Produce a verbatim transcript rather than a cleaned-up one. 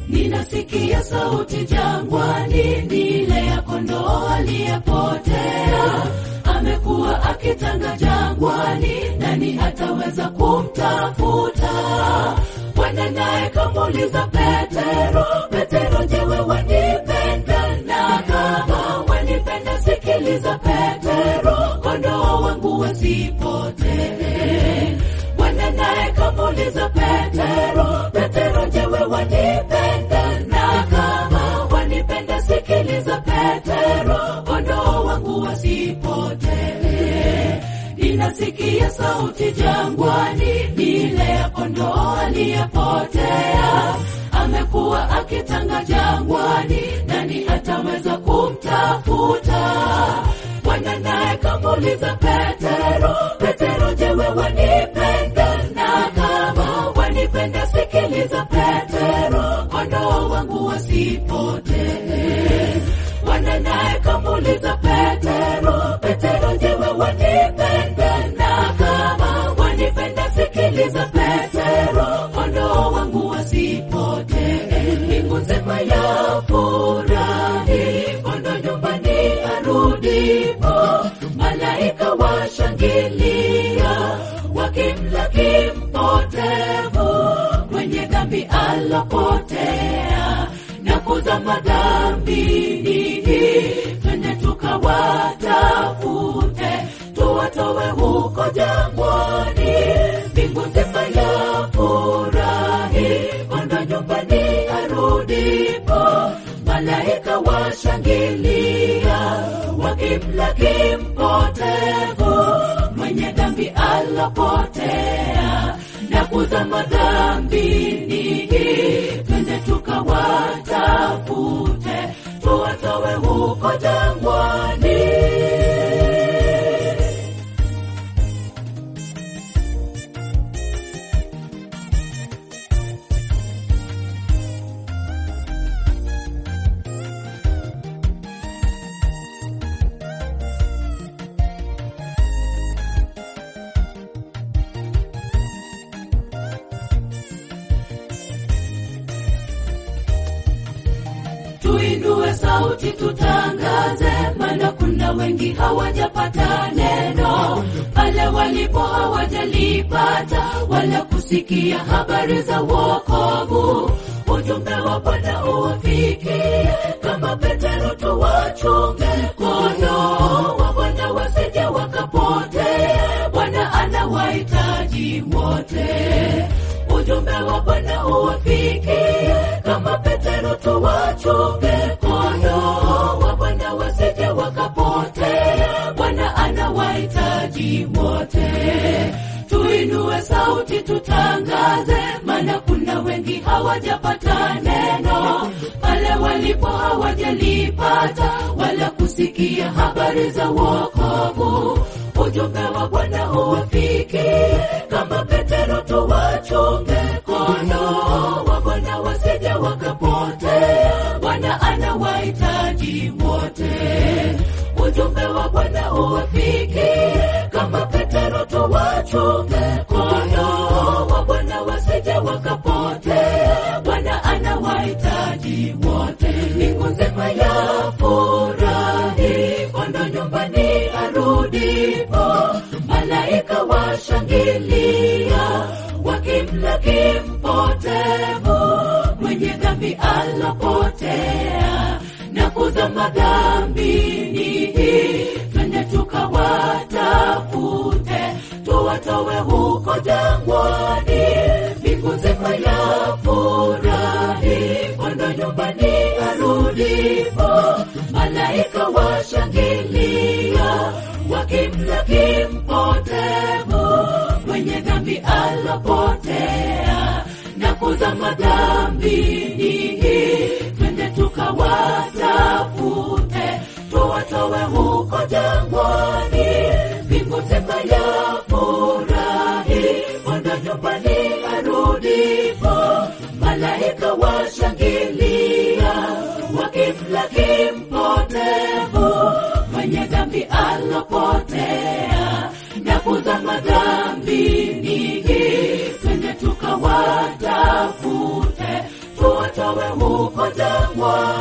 Ninasikia sauti jangwani, ni ile ya kondoo aliyepotea. Amekuwa akitanga jangwani, nani hataweza kumtafuta? Bwana naye kamuuliza Petero, Petero, je, wewe wanipenda? Na kama wanipenda, sikiliza Petero, kondoo wangu wasipotee. Bwana naye kamuuliza Petero, Petero, je, wewe wanipenda? Na kama wanipenda, sikiliza Petero, kondoo wangu wasipotee. Ninasikia sauti jangwani, ni ile ya kondoo aliyepotea. Amekuwa akitanga jangwani, nani ataweza kumtafuta? Bwana naye kamuuliza Petero, Petero, je, wewe wanipenda? Na kama wanipenda, sikiliza Petero, kondoo wangu wasipotee. Bwana naye kamuuliza Petero, Petero, je, wewe wanipenda? Na kama wanipenda, sikiliza Petero, kondoo wangu wasipotee. Mbingu nzima yafurahi, kondoo nyumbani arudipo. Malaika washangilia, wakimlaki mpotevu, mwenye dhambi alopotea na kuzama dhambini. Twende tukawatafute, tuwatowe huko jangwani. Mbingu nzima yafurahi, kondoo nyumbani arudipo. Malaika washangilia, wakimlaki mpotevu, mwenye dhambi alopotea na kuzama dhambini. Twende tukawatafute, tuwatowe huko jangwani. Tuinue sauti tutangaze, maana kuna wengi hawajapata neno. Pale walipo hawajalipata, wala kusikia habari za wokovu. Ujumbe wa Bwana uwafikie, kama Petero tuwachunge kondoo wa Bwana wasije wakapotea. Bwana anawahitaji wote. Ujumbe wa Bwana uwafikie, kama Petero tuwachunge kondoo wa Bwana wasije wakapotea. Bwana anawahitaji wote. Tuinue sauti tutangaze, maana kuna wengi hawajapata neno. Pale walipo hawajalipata, wala kusikia habari za wokovu. Ujumbe wa Bwana uwafikie, kama Petero tuwachunge kondoo wa Bwana wasije wakapotea. Bwana anawahitaji wote. Ujumbe wa Bwana uwafikie, kama Petero tuwachunge kondoo wa Bwana wasije wakapotea. Bwana anawahitaji wote. Mbingu nzima yafurahi, kondoo nyumbani arudipo. Malaika washangilia, wakimlaki mpotevu, mwenye dhambi alopotea na kuzama dhambini. Twende tukawatafute, tuwatowe huko jangwani. Mbingu nzima yafurahi, kondoo nyumbani arudipo. Malaika washangilia, wakimlaki mpotevu, mwenye dhambi alopotea na kuzama dhambini. Twende tukawatafute, tuwatowe huko jangwani. Mbingu nzima yafurahi, kondoo nyumbani arudipo. Malaika washangilia, wakimlaki mpotevu, mwenye dhambi alopotea na kuzama dhambini. Twende tukawatafute, tuwatowe tukutowe huko jangwani.